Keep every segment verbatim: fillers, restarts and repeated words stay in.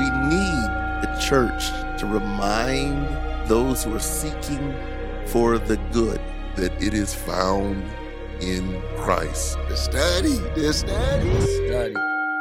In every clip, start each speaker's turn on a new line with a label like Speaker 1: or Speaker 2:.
Speaker 1: we need the church to remind those who are seeking for the good that it is found in Christ.
Speaker 2: The study, the study.
Speaker 3: Study.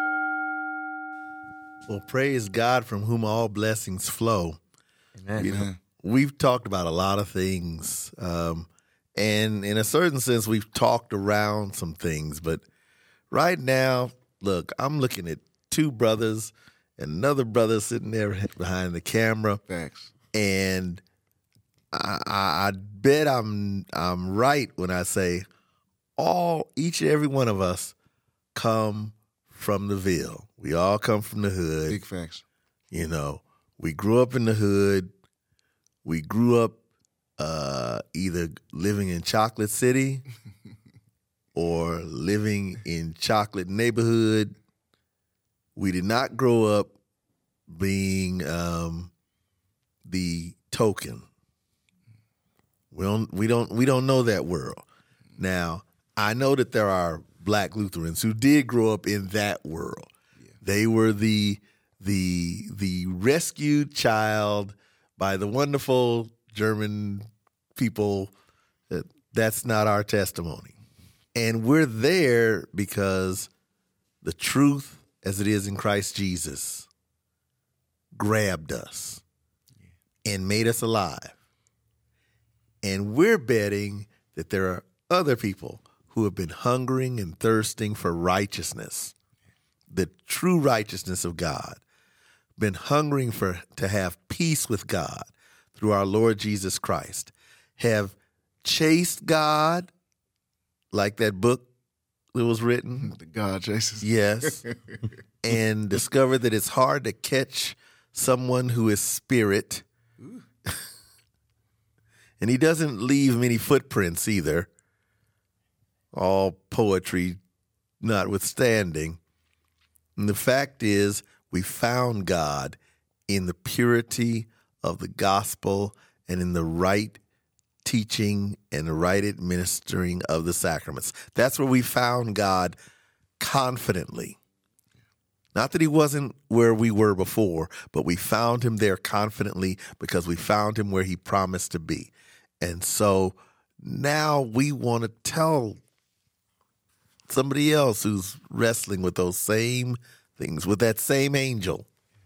Speaker 4: Well, praise God from whom all blessings flow.
Speaker 3: Amen.
Speaker 4: You know, we've talked about a lot of things, um, and in a certain sense, we've talked around some things. But right now, look, I'm looking at two brothers and another brother sitting there behind the camera.
Speaker 2: Thanks.
Speaker 4: And I, I, I bet I'm I'm right when I say all each and every one of us come from the Ville. We all come from the hood.
Speaker 2: Big facts.
Speaker 4: You know, we grew up in the hood. We grew up uh, either living in Chocolate City or living in Chocolate Neighborhood. We did not grow up being um, the token. We don't. We don't. We don't know that world. Now, I know that there are Black Lutherans who did grow up in that world. Yeah. They were the the the rescued child by the wonderful German people. That's not our testimony, and we're there because the truth, as it is in Christ Jesus, grabbed us and made us alive. And we're betting that there are other people who have been hungering and thirsting for righteousness, the true righteousness of God, been hungering for to have peace with God through our Lord Jesus Christ, have chased God like that book that was written.
Speaker 2: The God chases.
Speaker 4: Yes. And discovered that it's hard to catch someone who is spirit. And he doesn't leave many footprints either, all poetry notwithstanding. And the fact is, we found God in the purity of the gospel and in the right teaching and the right administering of the sacraments. That's where we found God confidently. Not that he wasn't where we were before, but we found him there confidently because we found him where he promised to be. And so now we want to tell somebody else who's wrestling with those same things, with that same angel,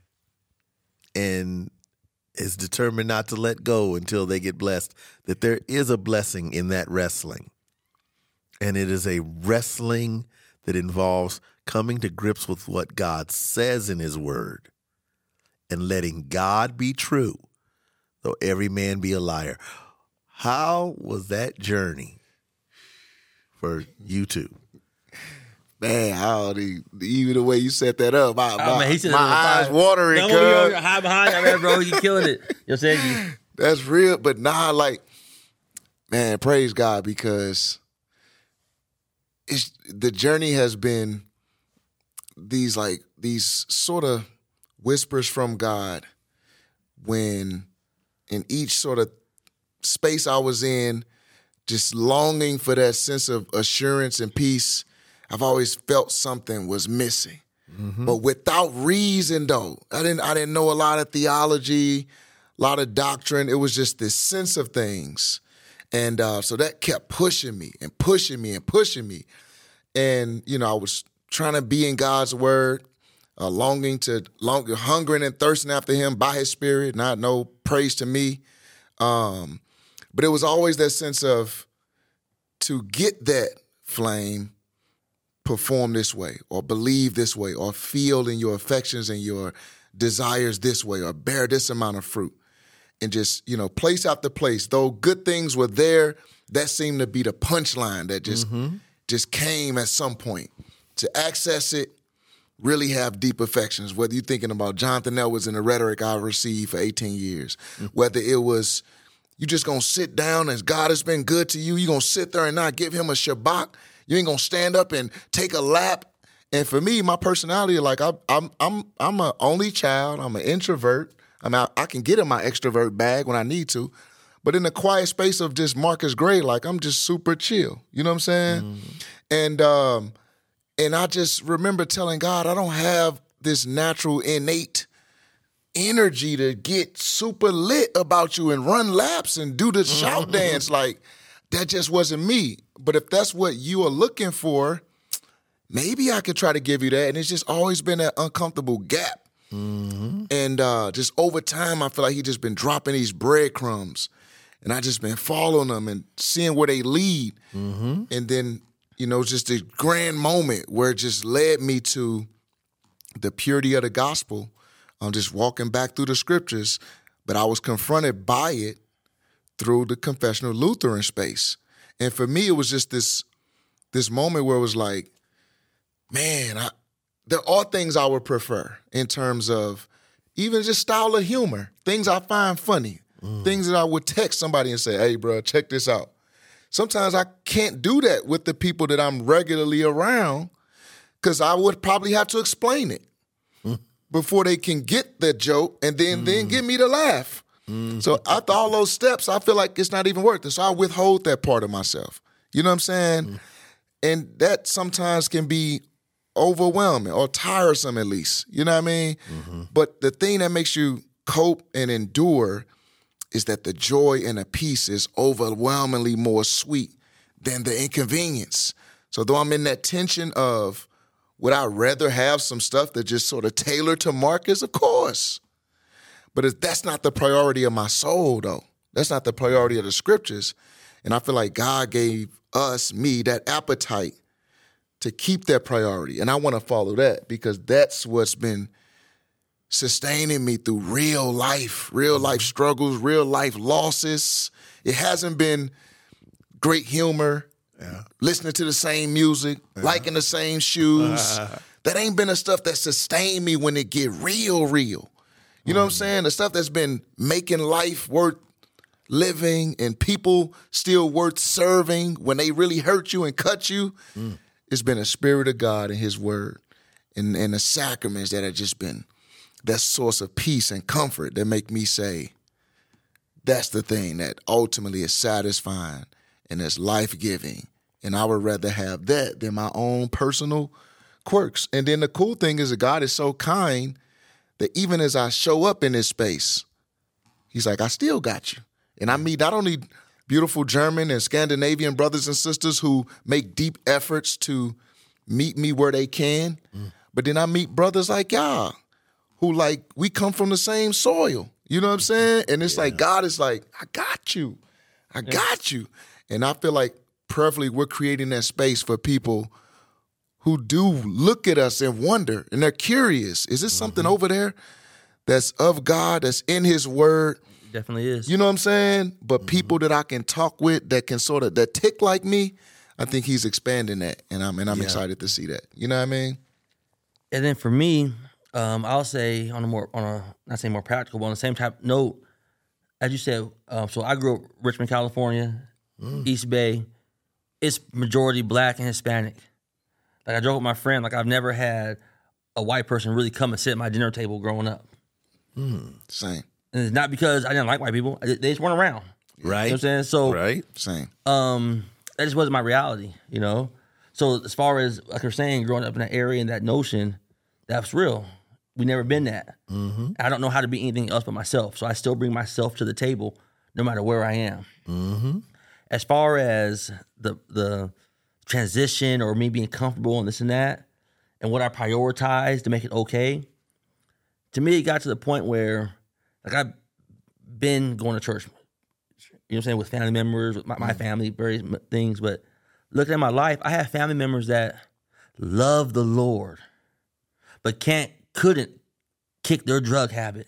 Speaker 4: and is determined not to let go until they get blessed, that there is a blessing in that wrestling. And it is a wrestling that involves coming to grips with what God says in his word and letting God be true, though every man be a liar. How was that journey for you two?
Speaker 2: Man, how the, even the way you set that up, my,
Speaker 3: Oh,
Speaker 2: my,
Speaker 3: man, he said
Speaker 2: my eyes watering.
Speaker 3: Don't
Speaker 2: Cause
Speaker 3: be high behind you, man, bro. You killing it. You know what I'm saying? You,
Speaker 2: that's real, but nah, like, man, praise God, because it's the journey has been these like these sort of whispers from God when in each sort of space I was in, just longing for that sense of assurance and peace. I've always felt something was missing, mm-hmm. but without reason though. I didn't I didn't know a lot of theology, a lot of doctrine. It was just this sense of things. And uh, so that kept pushing me and pushing me and pushing me. And, you know, I was trying to be in God's word, uh, longing to, long, hungering and thirsting after him by his spirit, not no praise to me. Um, but it was always that sense of to get that flame, perform this way or believe this way or feel in your affections and your desires this way or bear this amount of fruit. And just, you know, place after place, though good things were there, that seemed to be the punchline that just mm-hmm. just came at some point. To access it, really have deep affections, whether you're thinking about Jonathan Edwards and the rhetoric I received for eighteen years, mm-hmm. whether it was you just going to sit down as God has been good to you, you're going to sit there and not give him a Shabbat, you ain't going to stand up and take a lap. And for me, my personality, like I, I'm I'm I'm an only child, I'm an introvert. I mean, I, I can get in my extrovert bag when I need to, but in the quiet space of just Marcus Gray, like I'm just super chill. You know what I'm saying? Mm. And um, and I just remember telling God, I don't have this natural innate energy to get super lit about you and run laps and do the shout dance. Like, that just wasn't me. But if that's what you are looking for, maybe I could try to give you that. And it's just always been that uncomfortable gap. Mm-hmm. And uh, just over time, I feel like he just been dropping these breadcrumbs. And I just been following them and seeing where they lead. Mm-hmm. And then, you know, just a grand moment where it just led me to the purity of the gospel. I'm just walking back through the scriptures, but I was confronted by it through the confessional Lutheran space. And for me, it was just this, this moment where it was like, man, I, there are things I would prefer in terms of even just style of humor, things I find funny, mm. things that I would text somebody and say, hey, bro, check this out. Sometimes I can't do that with the people that I'm regularly around because I would probably have to explain it mm. before they can get the joke and then, mm. then get me to laugh. Mm. So after all those steps, I feel like it's not even worth it. So I withhold that part of myself. You know what I'm saying? Mm. And that sometimes can be overwhelming or tiresome at least. You know what I mean? Mm-hmm. But the thing that makes you cope and endure is that the joy and the peace is overwhelmingly more sweet than the inconvenience. So though I'm in that tension of would I rather have some stuff that just sort of tailored to Marcus? Of course. But if that's not the priority of my soul, though. That's not the priority of the scriptures. And I feel like God gave us, me, that appetite to keep that priority. And I want to follow that because that's what's been sustaining me through real life, real life struggles, real life losses. It hasn't been great humor, yeah. listening to the same music, yeah. liking the same shoes. That ain't been the stuff that sustained me when it get real, real. You know mm. what I'm saying? The stuff that's been making life worth living and people still worth serving when they really hurt you and cut you. Mm. It's been a spirit of God and his word and, and the sacraments that have just been that source of peace and comfort that make me say, that's the thing that ultimately is satisfying and is life-giving. And I would rather have that than my own personal quirks. And then the cool thing is that God is so kind that even as I show up in this space, he's like, I still got you. And I meet not only beautiful German and Scandinavian brothers and sisters who make deep efforts to meet me where they can, mm. but then I meet brothers like y'all who like, we come from the same soil. You know what I'm saying? And it's yeah. like, God is like, I got you. I yeah. got you. And I feel like prayerfully we're creating that space for people who do look at us and wonder, and they're curious. Is this mm-hmm. something over there that's of God, that's in his word?
Speaker 3: Definitely is.
Speaker 2: You know what I'm saying? But mm-hmm. people that I can talk with that can sort of, that tick like me, I think he's expanding that. And I'm, and I'm yeah. excited to see that. You know what I mean?
Speaker 3: And then for me, um, I'll say on a more, on a, not saying more practical, but on the same type note, as you said, um, so I grew up Richmond, California, mm. East Bay. It's majority black and Hispanic. Like I joke with my friend, like I've never had a white person really come and sit at my dinner table growing up.
Speaker 2: Mm, same.
Speaker 3: And it's not because I didn't like white people. They just weren't around.
Speaker 2: Right.
Speaker 3: You know what I'm saying? So,
Speaker 2: right. Same.
Speaker 3: Um, that just wasn't my reality, you know? So as far as, like you're saying, growing up in that area and that notion, that's real. We never been that. Mm-hmm. I don't know how to be anything else but myself. So I still bring myself to the table no matter where I am. Mm-hmm. As far as the the transition or me being comfortable and this and that, and what I prioritize to make it okay, to me, it got to the point where, like, I've been going to church, you know what I'm saying, with family members, with my, my family, various things, but looking at my life, I have family members that love the Lord, but can't, couldn't kick their drug habit.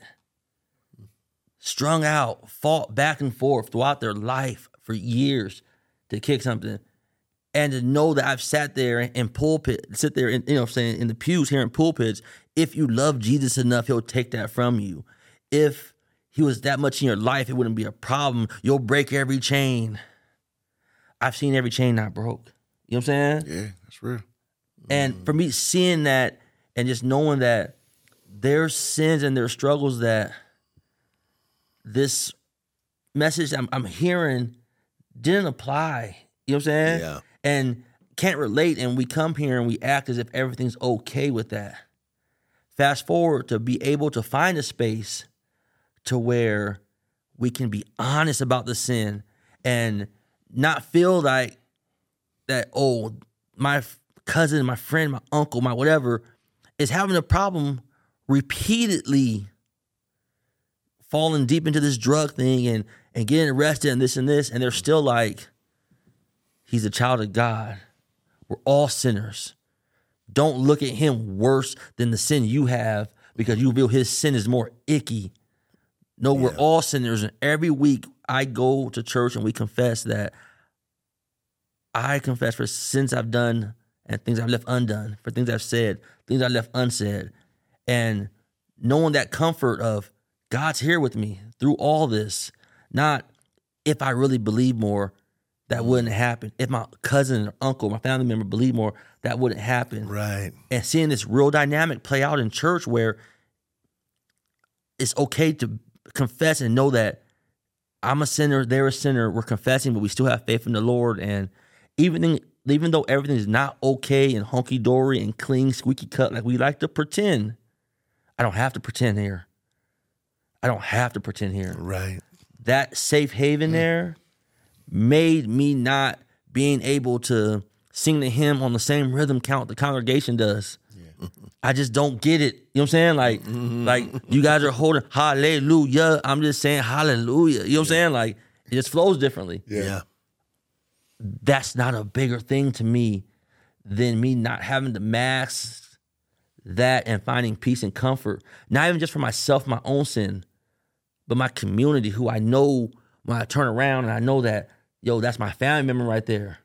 Speaker 3: Strung out, fought back and forth throughout their life for years to kick something. And to know that I've sat there in pulpit, sit there, in, you know what I'm saying, in the pews here in pulpits, if you love Jesus enough, he'll take that from you. If he was that much in your life, it wouldn't be a problem. You'll break every chain. I've seen every chain not broke. You know what I'm saying?
Speaker 2: Yeah, that's real.
Speaker 3: And mm. for me, seeing that and just knowing that there's sins and there's struggles that this message I'm, I'm hearing didn't apply. You know what I'm saying?
Speaker 2: Yeah.
Speaker 3: And can't relate, and we come here and we act as if everything's okay with that. fast forward to be able to find a space to where we can be honest about the sin and not feel like that, oh, my cousin, my friend, my uncle, my whatever is having a problem repeatedly falling deep into this drug thing and, and getting arrested and this and this. And they're still like, he's a child of God. We're all sinners. Don't look at him worse than the sin you have because you feel his sin is more icky. No, yeah. We're all sinners. And every week I go to church and we confess that I confess for sins I've done and things I've left undone, for things I've said, things I left unsaid. And knowing that comfort of God's here with me through all this, not if I really believe more, that wouldn't happen. If my cousin or uncle, my family member believed more, that wouldn't happen.
Speaker 4: Right.
Speaker 3: And seeing this real dynamic play out in church where it's okay to confess and know that I'm a sinner, they're a sinner, we're confessing, but we still have faith in the Lord. And even, even though everything is not okay and hunky-dory and clean, squeaky cut like we like to pretend, I don't have to pretend here. I don't have to pretend here.
Speaker 4: Right.
Speaker 3: That safe haven mm. there made me not being able to sing the hymn on the same rhythm count the congregation does. Yeah. I just don't get it. You know what I'm saying? Like, mm-hmm. like you guys are holding hallelujah. I'm just saying hallelujah. You know what yeah. I'm saying? Like, it just flows differently.
Speaker 4: Yeah. yeah.
Speaker 3: That's not a bigger thing to me than me not having to mask that and finding peace and comfort. Not even just for myself, my own sin, but my community, who I know when I turn around and I know that, yo, that's my family member right there.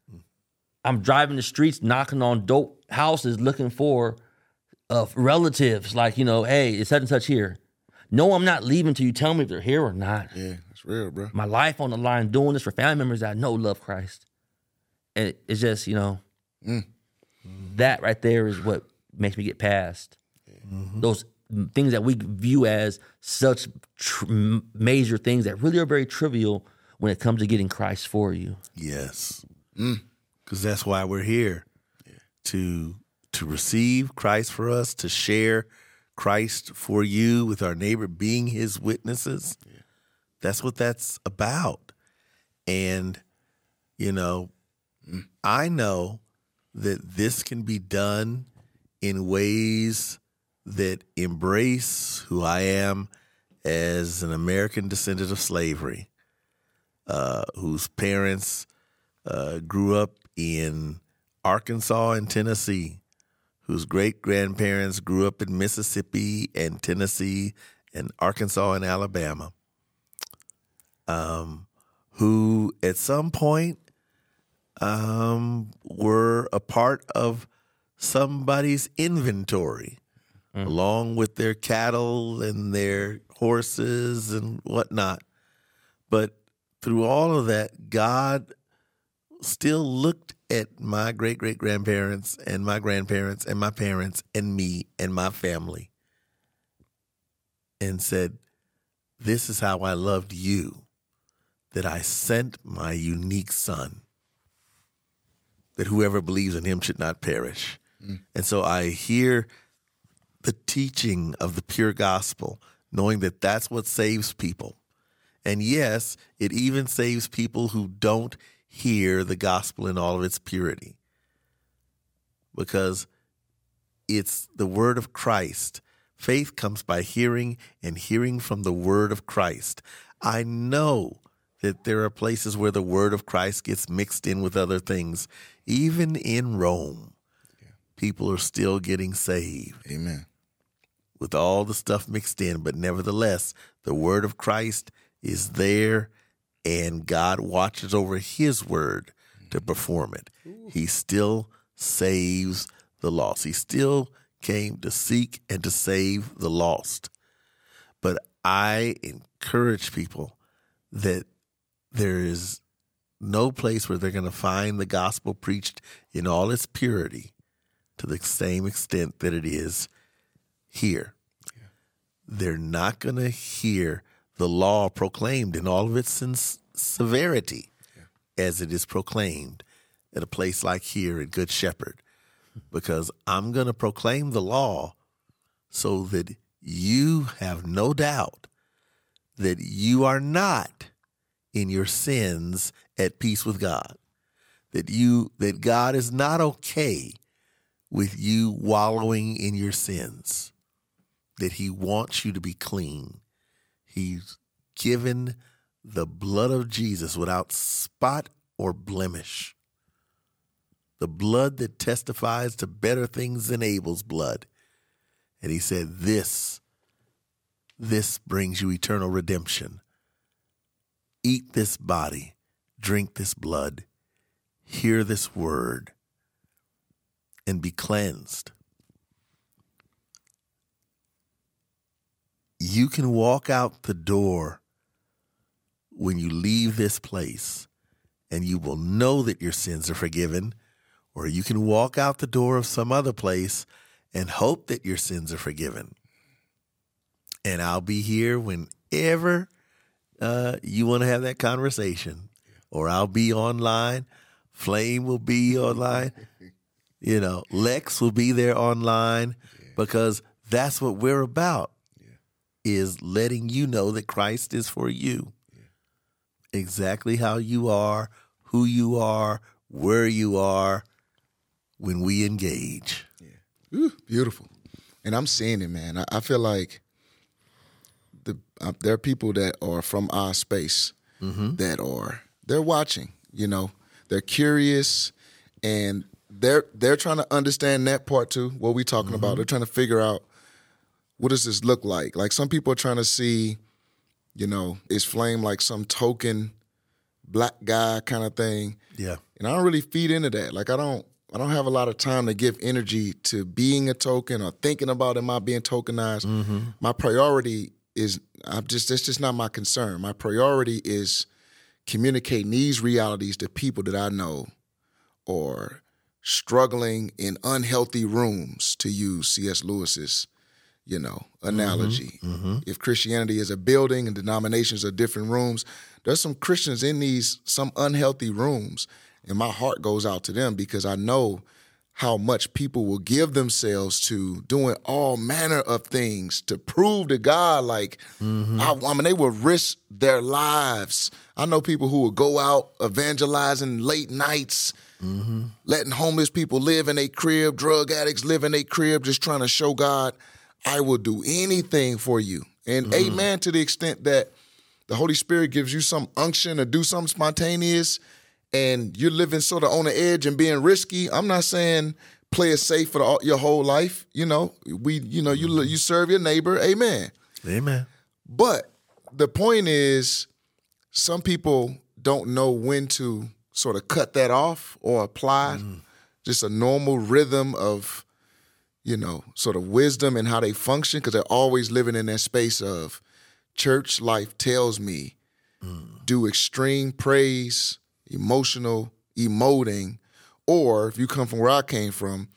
Speaker 3: I'm driving the streets, knocking on dope houses, looking for uh, relatives. Like, you know, hey, it's such and such here. No, I'm not leaving till you tell me if they're here or not.
Speaker 2: Yeah, that's real, bro.
Speaker 3: My life on the line, doing this for family members that I know love Christ. And it, it's just, you know, mm. that right there is what makes me get past mm-hmm. those things that we view as such tr- major things that really are very trivial when it comes to getting Christ for you.
Speaker 4: Yes. Mm. Because that's why we're here, yeah. to to receive Christ for us, to share Christ for you with our neighbor, being his witnesses. Yeah. That's what that's about. And, you know, mm. I know that this can be done in ways that embrace who I am as an American descendant of slavery, uh, whose parents uh, grew up in Arkansas and Tennessee, whose great-grandparents grew up in Mississippi and Tennessee and Arkansas and Alabama, um, who at some point um, were a part of somebody's inventory, mm. along with their cattle and their horses and whatnot. But through all of that, God still looked at my great-great-grandparents and my grandparents and my parents and me and my family and said, this is how I loved you, that I sent my unique son, that whoever believes in him should not perish. Mm. And so I hear the teaching of the pure gospel, knowing that that's what saves people. And yes, it even saves people who don't hear the gospel in all of its purity, because it's the word of Christ. Faith comes by hearing, and hearing from the word of Christ. I know that there are places where the word of Christ gets mixed in with other things. Even in Rome, yeah. people are still getting saved.
Speaker 2: Amen.
Speaker 4: With all the stuff mixed in, but nevertheless, the word of Christ is there, and God watches over his word to perform it. Ooh. He still saves the lost. He still came to seek and to save the lost. But I encourage people that there is no place where they're going to find the gospel preached in all its purity to the same extent that it is here. Yeah. They're not going to hear the law proclaimed in all of its severity yeah. as it is proclaimed at a place like here at Good Shepherd, because I'm going to proclaim the law so that you have no doubt that you are not in your sins at peace with God. That you that God is not okay with you wallowing in your sins. That he wants you to be clean. He's given the blood of Jesus without spot or blemish. The blood that testifies to better things than Abel's blood. And he said, this, this brings you eternal redemption. Eat this body, drink this blood, hear this word, and be cleansed. You can walk out the door when you leave this place, and you will know that your sins are forgiven, or you can walk out the door of some other place and hope that your sins are forgiven. And I'll be here whenever uh, you want to have that conversation, or I'll be online. Flame will be online. You know, Lex will be there online, because that's what we're about, is letting you know that Christ is for you. Exactly how you are, who you are, where you are, when we engage.
Speaker 2: Yeah. Ooh, beautiful. And I'm seeing it, man. I, I feel like the uh, there are people that are from our space mm-hmm. that are, they're watching, you know, they're curious, and they're they're trying to understand that part too, what we're talking mm-hmm. about. They're trying to figure out, what does this look like? Like, some people are trying to see, you know, is Flame like some token black guy kind of thing?
Speaker 4: Yeah.
Speaker 2: And I don't really feed into that. Like, I don't I don't have a lot of time to give energy to being a token or thinking about, am I being tokenized? Mm-hmm. My priority is, I'm just, that's just not my concern. My priority is communicating these realities to people that I know are struggling in unhealthy rooms, to use C S Lewis's, you know, analogy. Mm-hmm. Mm-hmm. If Christianity is a building and denominations are different rooms, there's some Christians in these, some unhealthy rooms. And my heart goes out to them, because I know how much people will give themselves to doing all manner of things to prove to God, like, mm-hmm. I, I mean, they will risk their lives. I know people who will go out evangelizing late nights, mm-hmm. letting homeless people live in their crib, drug addicts live in their crib, just trying to show God, I will do anything for you. And mm-hmm. amen, to the extent that the Holy Spirit gives you some unction to do something spontaneous, and you're living sort of on the edge and being risky. I'm not saying play it safe for the, your whole life. You know, we, you know, you you serve your neighbor. Amen.
Speaker 4: Amen.
Speaker 2: But the point is, some people don't know when to sort of cut that off or apply mm. just a normal rhythm of, you know, sort of wisdom and how they function, because they're always living in that space of church life tells me mm. do extreme praise, emotional emoting, or if you come from where I came from,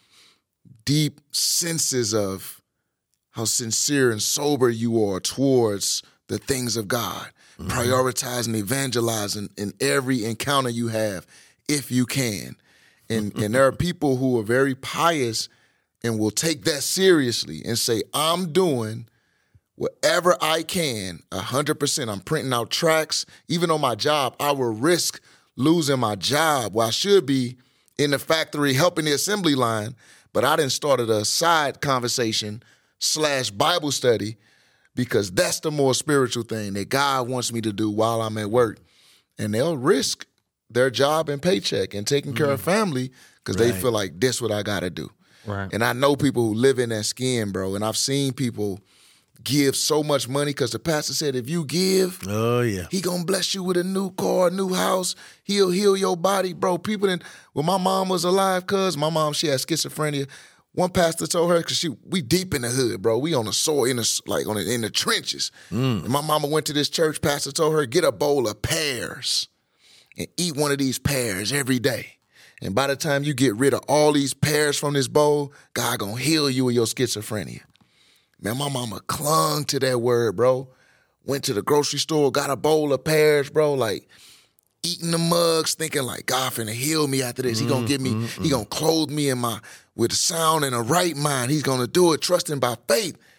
Speaker 2: deep senses of how sincere and sober you are towards the things of God, mm-hmm. prioritizing, evangelizing in every encounter you have, if you can. And and there are people who are very pious and will take that seriously and say, I'm doing whatever I can, one hundred percent. I'm printing out tracts. Even on my job, I will risk losing my job, where I should be in the factory helping the assembly line, but I done started a side conversation slash Bible study, because that's the more spiritual thing that God wants me to do while I'm at work. And they'll risk their job and paycheck and taking care mm. of family, because right. they feel like, this what I got to do.
Speaker 3: Right.
Speaker 2: And I know people who live in that skin, bro, and I've seen people give so much money, because the pastor said, if you give,
Speaker 4: oh yeah,
Speaker 2: he gonna bless you with a new car, new house. He'll heal your body, bro. People didn't. When my mom was alive, cuz my mom, she had schizophrenia. One pastor told her, because she we deep in the hood, bro. We on the soil, in the like on the, in the trenches. Mm. And my mama went to this church. Pastor told her, get a bowl of pears and eat one of these pears every day. And by the time you get rid of all these pears from this bowl, God gonna heal you of your schizophrenia. Man, my mama clung to that word, bro. Went to the grocery store, got a bowl of pears, bro, like eating the mugs, thinking like, God finna heal me after this. He gonna give me, mm-hmm. he gonna clothe me in my with sound and a right mind. He's gonna do it, trusting by faith.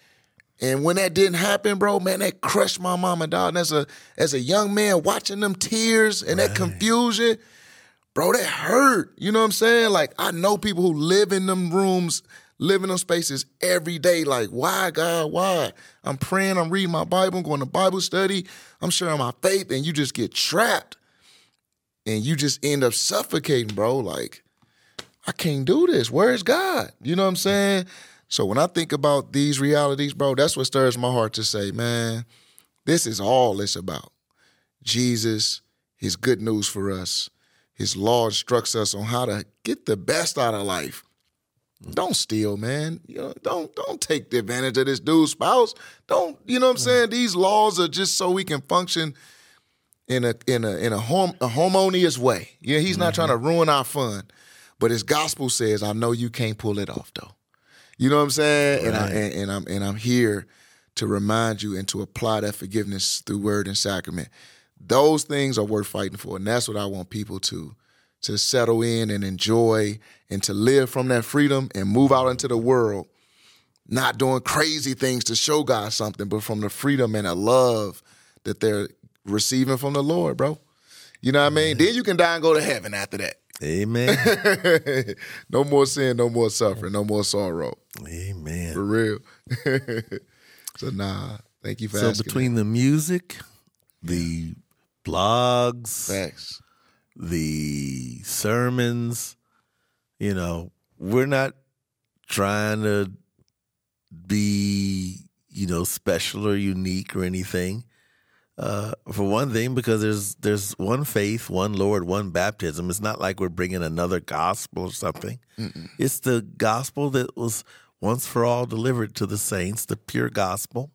Speaker 2: And when that didn't happen, bro, man, that crushed my mama, dog. And as a as a young man watching them tears and that confusion, bro, that hurt. You know what I'm saying? Like, I know people who live in them rooms, live in them spaces every day. Like, why, God, why? I'm praying, I'm reading my Bible, I'm going to Bible study, I'm sharing my faith, and you just get trapped. And you just end up suffocating, bro. Like, I can't do this. Where is God? You know what I'm saying? So when I think about these realities, bro, that's what stirs my heart to say, man, this is all it's about. Jesus, his good news for us. His law instructs us on how to get the best out of life. Don't steal, man. You know, don't don't take the advantage of this dude's spouse. Don't, you know what I'm saying? These laws are just so we can function in a in a in a home a harmonious way. Yeah, he's not mm-hmm. trying to ruin our fun. But his gospel says, I know you can't pull it off though. You know what I'm saying? Right. And, I, and, and I'm and I'm here to remind you and to apply that forgiveness through word and sacrament. Those things are worth fighting for, and that's what I want people to to settle in and enjoy and to live from that freedom and move out into the world, not doing crazy things to show God something, but from the freedom and the love that they're receiving from the Lord, bro. You know what I mean? Then you can die and go to heaven after that.
Speaker 4: Amen.
Speaker 2: No more sin, no more suffering, no more sorrow.
Speaker 4: Amen.
Speaker 2: For real. So, nah, thank you for
Speaker 4: so
Speaker 2: asking.
Speaker 4: So between
Speaker 2: that.
Speaker 4: the music, the blogs,
Speaker 2: Facts.
Speaker 4: the sermons, you know, we're not trying to be, you know, special or unique or anything. Uh, for one thing, because there's there's one faith, one Lord, one baptism. It's not like we're bringing another gospel or something. Mm-mm. It's the gospel that was once for all delivered to the saints, the pure gospel.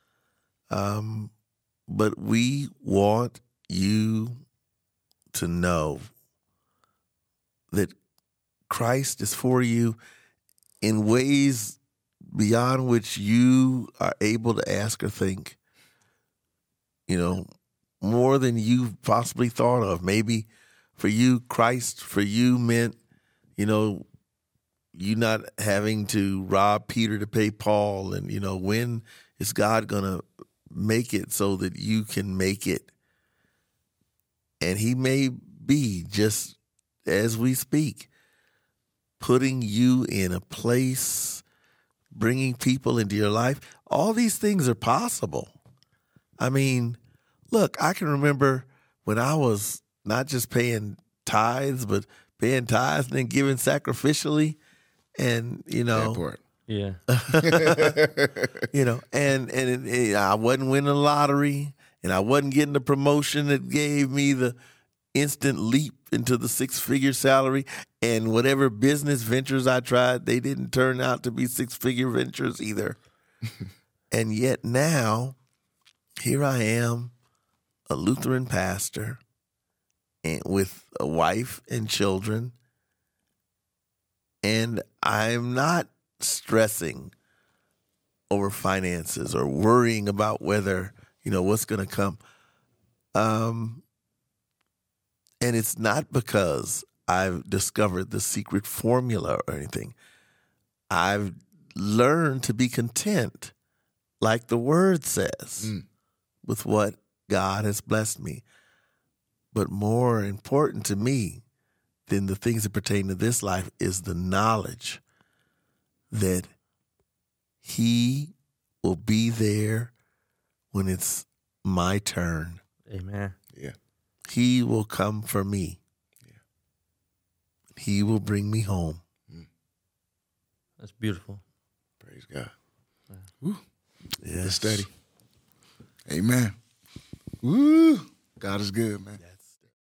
Speaker 4: Um, but we want you to know that Christ is for you in ways beyond which you are able to ask or think. You know, more than you possibly thought of. Maybe for you, Christ for you meant, you know, you not having to rob Peter to pay Paul. And, you know, when is God going to make it so that you can make it? And he may be, just as we speak, putting you in a place, bringing people into your life. All these things are possible. I mean, look, I can remember when I was not just paying tithes, but paying tithes and then giving sacrificially, and you know,
Speaker 2: that part.
Speaker 3: Yeah,
Speaker 4: you know, and and it, it, I wasn't winning the lottery, and I wasn't getting the promotion that gave me the instant leap into the six-figure salary, and whatever business ventures I tried, they didn't turn out to be six-figure ventures either. And yet now, here I am, a Lutheran pastor, and with a wife and children, and I'm not stressing over finances or worrying about whether, you know, what's going to come. Um, and it's not because I've discovered the secret formula or anything. I've learned to be content, like the word says, mm. with what God has blessed me. But more important to me than the things that pertain to this life is the knowledge that he will be there when it's my turn.
Speaker 3: Amen.
Speaker 2: Yeah.
Speaker 4: He will come for me. Yeah. He will bring me home. Mm.
Speaker 3: That's beautiful.
Speaker 2: Praise God.
Speaker 3: Yeah.
Speaker 2: Woo.
Speaker 4: Yes.
Speaker 2: Steady. Amen. Woo. God is good, man.